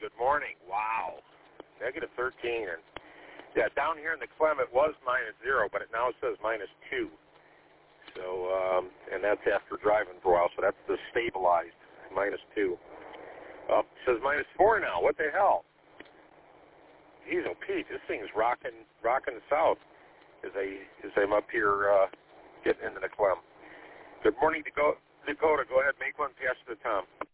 good morning. Wow. -13. And yeah, down here in the Clem, it was -0, but it now says -2. So, and that's after driving for a while, so that's the stabilized -2. It says -4 now. What the hell? Geez, oh Pete, this thing's rocking south as I'm up here getting into the Clem. Good morning, Dakota. Go ahead, make one pass to Tom.